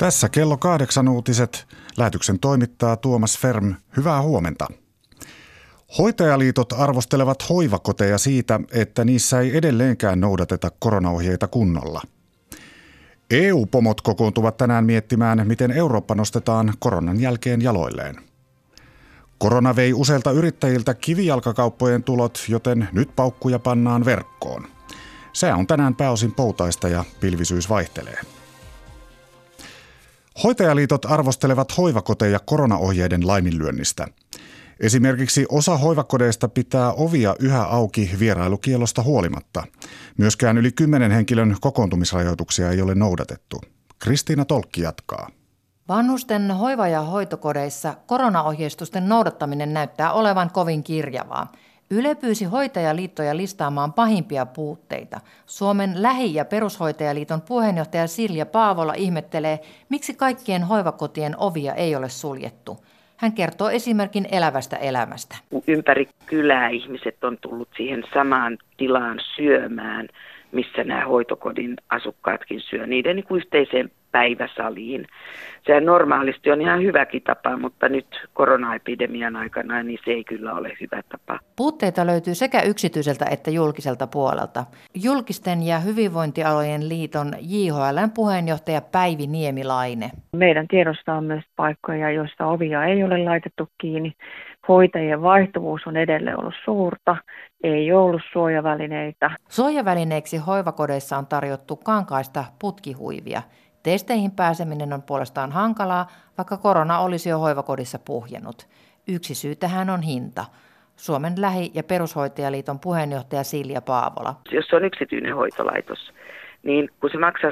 Tässä kello 8 uutiset. Lähetyksen toimittaa Tuomas Ferm. Hyvää huomenta. Hoitajaliitot arvostelevat hoivakoteja siitä, että niissä ei edelleenkään noudateta koronaohjeita kunnolla. EU-pomot kokoontuvat tänään miettimään, miten Eurooppa nostetaan koronan jälkeen jaloilleen. Korona vei useilta yrittäjiltä kivijalkakauppojen tulot, joten nyt paukkuja pannaan verkkoon. Sää on tänään pääosin poutaista ja pilvisyys vaihtelee. Hoitajaliitot arvostelevat hoivakoteja koronaohjeiden laiminlyönnistä. Esimerkiksi osa hoivakodeista pitää ovia yhä auki vierailukiellosta huolimatta. Myöskään yli 10 henkilön kokoontumisrajoituksia ei ole noudatettu. Kristiina Tolkki jatkaa. Vanhusten hoiva- ja hoitokodeissa koronaohjeistusten noudattaminen näyttää olevan kovin kirjavaa. Yle pyysi hoitajaliittoja listaamaan pahimpia puutteita. Suomen lähi- ja perushoitajaliiton puheenjohtaja Silja Paavola ihmettelee, miksi kaikkien hoivakotien ovia ei ole suljettu. Hän kertoo esimerkin elävästä elämästä. Ympäri kylää ihmiset on tullut siihen samaan tilaan syömään, missä nämä hoitokodin asukkaatkin syö niiden yhteiseen päiväsaliin. Sehän normaalisti on ihan hyväkin tapa, mutta nyt koronaepidemian aikana niin se ei kyllä ole hyvä tapa. Puutteita löytyy sekä yksityiseltä että julkiselta puolelta. Julkisten ja hyvinvointialojen liiton JHL:n puheenjohtaja Päivi Niemilaine. Meidän tiedossa on myös paikkoja, joissa ovia ei ole laitettu kiinni. Hoitajien vaihtuvuus on edelleen ollut suurta, ei ollut suojavälineitä. Suojavälineiksi hoivakodeissa on tarjottu kankaista putkihuivia. Testeihin pääseminen on puolestaan hankalaa, vaikka korona olisi jo hoivakodissa puhjennut. Yksi syy tähän on hinta. Suomen lähi- ja perushoitajaliiton puheenjohtaja Silja Paavola. Jos on yksityinen hoitolaitos, niin kun se maksaa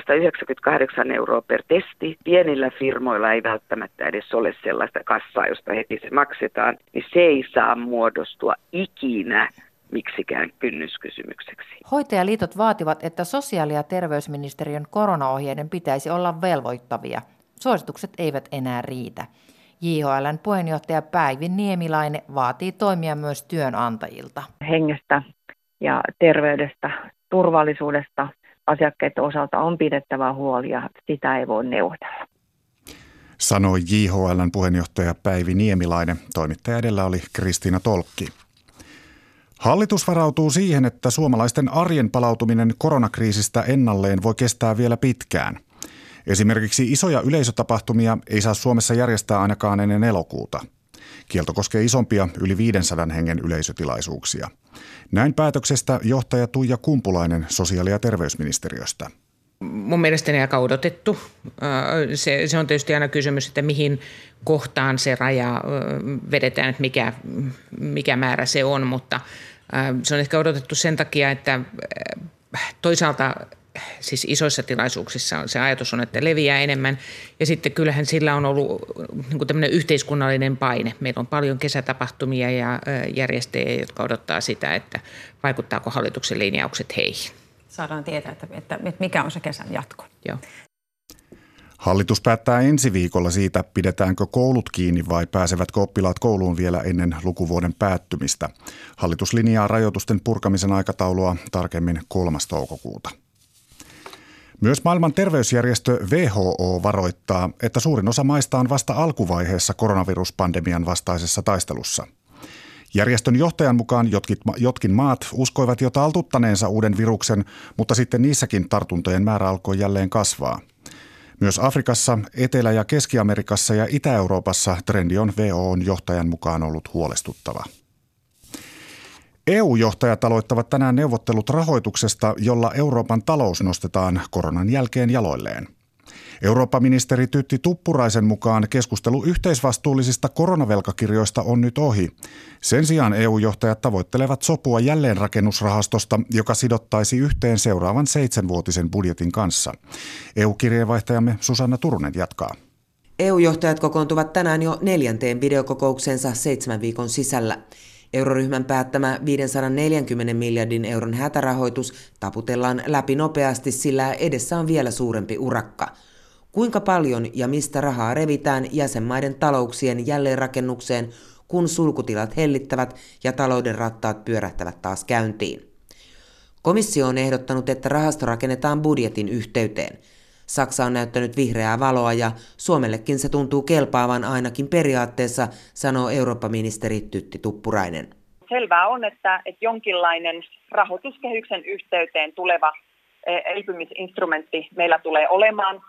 198 € per testi, pienillä firmoilla ei välttämättä edes ole sellaista kassaa, josta heti se maksetaan, niin se ei saa muodostua ikinä miksikään kynnyskysymykseksi. Hoitajaliitot vaativat, että sosiaali- ja terveysministeriön koronaohjeiden pitäisi olla velvoittavia. Suositukset eivät enää riitä. JHL:n puheenjohtaja Päivi Niemilaine vaatii toimia myös työnantajilta. Hengestä ja terveydestä, turvallisuudesta asiakkaiden osalta on pidettävä huoli ja sitä ei voi neuvotella. Sanoi JHL:n puheenjohtaja Päivi Niemilaine. Toimittaja edellä oli Kristiina Tolkki. Hallitus varautuu siihen, että suomalaisten arjen palautuminen koronakriisistä ennalleen voi kestää vielä pitkään. Esimerkiksi isoja yleisötapahtumia ei saa Suomessa järjestää ainakaan ennen elokuuta. Kielto koskee isompia yli 500 hengen yleisötilaisuuksia. Näin päätöksestä johtaja Tuija Kumpulainen sosiaali- ja terveysministeriöstä. Mun mielestäni aika odotettu. Se on tietysti aina kysymys, että mihin kohtaan se raja vedetään, että mikä määrä se on, mutta se on ehkä odotettu sen takia, että toisaalta siis isoissa tilaisuuksissa se ajatus on, että leviää enemmän ja sitten kyllähän sillä on ollut niin kuin tämmöinen yhteiskunnallinen paine. Meillä on paljon kesätapahtumia ja järjestäjiä, jotka odottaa sitä, että vaikuttaako hallituksen linjaukset heihin. Saadaan tietää, että mikä on se kesän jatko. Joo. Hallitus päättää ensi viikolla siitä, pidetäänkö koulut kiinni vai pääsevätkö oppilaat kouluun vielä ennen lukuvuoden päättymistä. Hallitus linjaa rajoitusten purkamisen aikataulua tarkemmin 3. toukokuuta. Myös maailman terveysjärjestö WHO varoittaa, että suurin osa maista on vasta alkuvaiheessa koronaviruspandemian vastaisessa taistelussa. Järjestön johtajan mukaan jotkin maat uskoivat jo taltuttaneensa uuden viruksen, mutta sitten niissäkin tartuntojen määrä alkoi jälleen kasvaa. Myös Afrikassa, Etelä- ja Keski-Amerikassa ja Itä-Euroopassa trendi on WHO:n johtajan mukaan ollut huolestuttava. EU-johtajat aloittavat tänään neuvottelut rahoituksesta, jolla Euroopan talous nostetaan koronan jälkeen jaloilleen. Eurooppa-ministeri Tytti Tuppuraisen mukaan keskustelu yhteisvastuullisista koronavelkakirjoista on nyt ohi. Sen sijaan EU-johtajat tavoittelevat sopua jälleenrakennusrahastosta, joka sidottaisi yhteen seuraavan 7-vuotisen budjetin kanssa. EU-kirjeenvaihtajamme Susanna Turunen jatkaa. EU-johtajat kokoontuvat tänään jo 4. videokokouksensa 7 viikon sisällä. Euroryhmän päättämä 540 miljardin euron hätärahoitus taputellaan läpi nopeasti, sillä edessä on vielä suurempi urakka. Kuinka paljon ja mistä rahaa revitään jäsenmaiden talouksien jälleenrakennukseen, kun sulkutilat hellittävät ja talouden rattaat pyörähtävät taas käyntiin? Komissio on ehdottanut, että rahasto rakennetaan budjetin yhteyteen. Saksa on näyttänyt vihreää valoa ja Suomellekin se tuntuu kelpaavan ainakin periaatteessa, sanoo Eurooppa-ministeri Tytti Tuppurainen. Selvää on, että jonkinlainen rahoituskehyksen yhteyteen tuleva elpymisinstrumentti meillä tulee olemaan.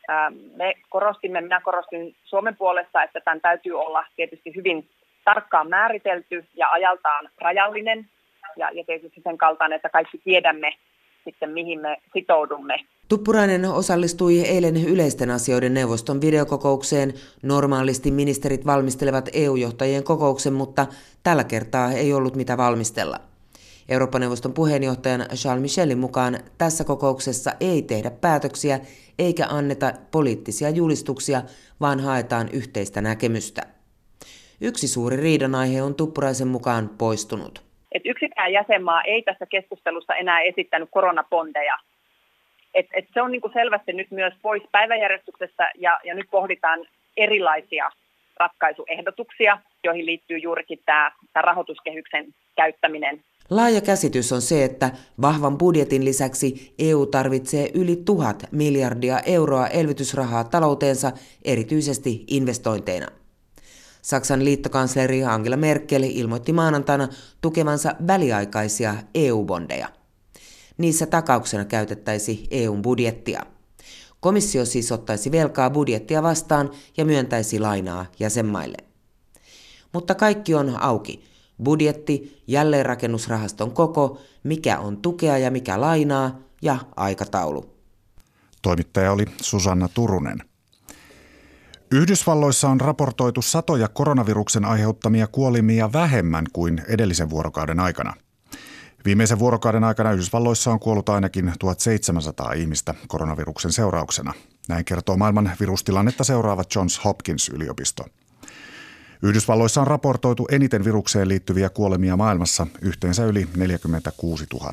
Minä korostin Suomen puolesta, että tämän täytyy olla tietysti hyvin tarkkaan määritelty ja ajaltaan rajallinen ja tietysti sen kaltainen, että kaikki tiedämme sitten mihin me sitoudumme. Tuppurainen osallistui eilen yleisten asioiden neuvoston videokokoukseen. Normaalisti ministerit valmistelevat EU-johtajien kokouksen, mutta tällä kertaa ei ollut mitä valmistella. Eurooppa-neuvoston puheenjohtajan Charles Michelin mukaan tässä kokouksessa ei tehdä päätöksiä eikä anneta poliittisia julistuksia, vaan haetaan yhteistä näkemystä. Yksi suuri riidanaihe on Tuppuraisen mukaan poistunut. Yksikään jäsenmaa ei tässä keskustelussa enää esittänyt koronabondeja. Se on selvästi nyt myös pois päiväjärjestyksestä ja nyt pohditaan erilaisia ratkaisuehdotuksia, joihin liittyy juurikin tämä rahoituskehyksen käyttäminen. Laaja käsitys on se, että vahvan budjetin lisäksi EU tarvitsee yli 1 000 miljardia euroa elvytysrahaa talouteensa, erityisesti investointeina. Saksan liittokansleri Angela Merkel ilmoitti maanantaina tukevansa väliaikaisia EU-bondeja. Niissä takauksena käytettäisiin EUn budjettia. Komissio siis ottaisi velkaa budjettia vastaan ja myöntäisi lainaa jäsenmaille. Mutta kaikki on auki. Budjetti, jälleenrakennusrahaston koko, mikä on tukea ja mikä lainaa ja aikataulu. Toimittaja oli Susanna Turunen. Yhdysvalloissa on raportoitu satoja koronaviruksen aiheuttamia kuolemia vähemmän kuin edellisen vuorokauden aikana. Viimeisen vuorokauden aikana Yhdysvalloissa on kuollut ainakin 1700 ihmistä koronaviruksen seurauksena. Näin kertoo maailman virustilannetta seuraava Johns Hopkins yliopisto. Yhdysvalloissa on raportoitu eniten virukseen liittyviä kuolemia maailmassa, yhteensä yli 46 000.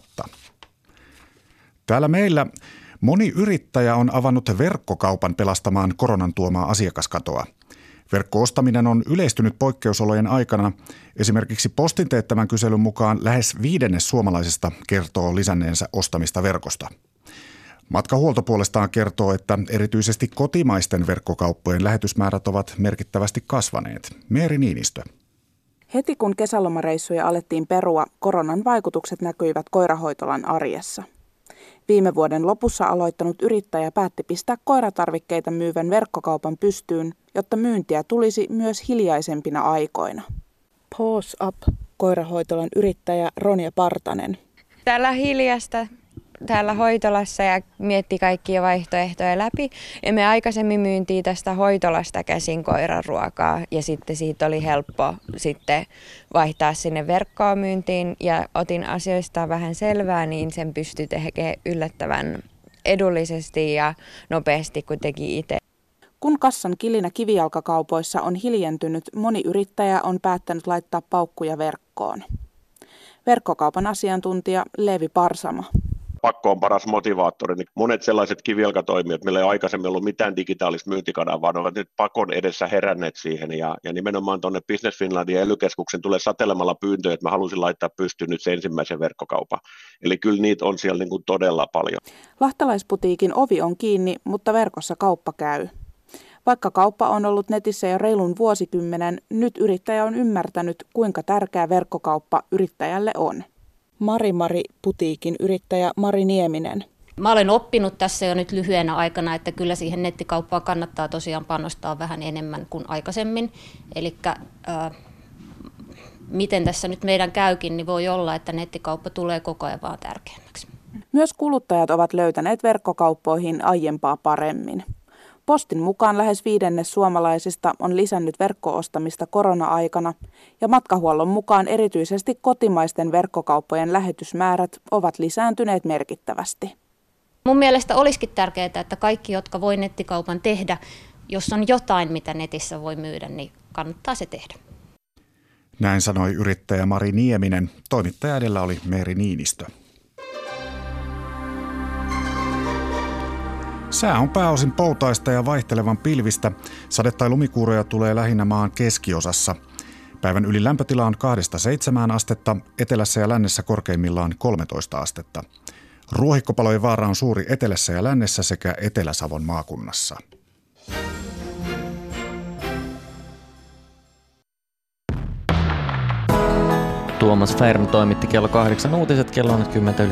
Täällä meillä moni yrittäjä on avannut verkkokaupan pelastamaan koronan tuomaa asiakaskatoa. Verkko-ostaminen on yleistynyt poikkeusolojen aikana. Esimerkiksi Postin teettämän kyselyn mukaan lähes 1/5 suomalaisista kertoo lisänneensä ostamista verkosta. Matkahuolto puolestaan kertoo, että erityisesti kotimaisten verkkokauppojen lähetysmäärät ovat merkittävästi kasvaneet. Meeri Niinistö. Heti kun kesälomareissuja alettiin perua, koronan vaikutukset näkyivät koirahoitolan arjessa. Viime vuoden lopussa aloittanut yrittäjä päätti pistää koiratarvikkeita myyvän verkkokaupan pystyyn, jotta myyntiä tulisi myös hiljaisempina aikoina. Pause Up, koirahoitolan yrittäjä Ronja Partanen. Täällä hiljasta täällä hoitolassa ja mietti kaikkia vaihtoehtoja läpi. Ja me aikaisemmin myyntiin tästä hoitolasta käsin koiraruokaa ja sitten siitä oli helppo sitten vaihtaa sinne verkkoon myyntiin ja otin asioista vähän selvää, niin sen pystyi tekemään yllättävän edullisesti ja nopeasti kun teki itse. Kun kassan kilinä kivijalkakaupoissa on hiljentynyt, moni yrittäjä on päättänyt laittaa paukkuja verkkoon. Verkkokaupan asiantuntija Leevi Parsama. Pakko on paras motivaattori. Niin monet sellaiset kivijalkatoimijat, meillä ei aikaisemmin ollut mitään digitaalista myyntikanavaa, ne ovat nyt pakon edessä heränneet siihen. Ja nimenomaan tuonne Business Finlandin ja ELY-keskuksen tulee satelemalla pyyntöjä, että mä halusin laittaa pystyyn nyt se ensimmäisen verkkokaupan. Eli kyllä niitä on siellä niin kuin todella paljon. Lahtalaisputiikin ovi on kiinni, mutta verkossa kauppa käy. Vaikka kauppa on ollut netissä jo reilun vuosikymmenen, nyt yrittäjä on ymmärtänyt, kuinka tärkeä verkkokauppa yrittäjälle on. Mari putiikin yrittäjä Mari Nieminen. Mä olen oppinut tässä jo nyt lyhyenä aikana, että kyllä siihen nettikauppaan kannattaa tosiaan panostaa vähän enemmän kuin aikaisemmin. Eli miten tässä nyt meidän käykin, niin voi olla, että nettikauppa tulee koko ajan vaan tärkeämmäksi. Myös kuluttajat ovat löytäneet verkkokauppoihin aiempaa paremmin. Postin mukaan lähes 1/5 suomalaisista on lisännyt verkko-ostamista korona-aikana ja matkahuollon mukaan erityisesti kotimaisten verkkokauppojen lähetysmäärät ovat lisääntyneet merkittävästi. Mun mielestä olisikin tärkeää, että kaikki, jotka voi nettikaupan tehdä, jos on jotain, mitä netissä voi myydä, niin kannattaa se tehdä. Näin sanoi yrittäjä Mari Nieminen. Toimittaja edellä oli Meeri Niinistö. Sää on pääosin poutaista ja vaihtelevan pilvistä. Sade- tai lumikuuroja tulee lähinnä maan keskiosassa. Päivän ylin lämpötila on 2-7 astetta, etelässä ja lännessä korkeimmillaan 13 astetta. Ruohikkopalojen vaara on suuri etelässä ja lännessä sekä Etelä-Savon maakunnassa. Tuomas Färm toimitti kello 8 uutiset, kello on nyt 10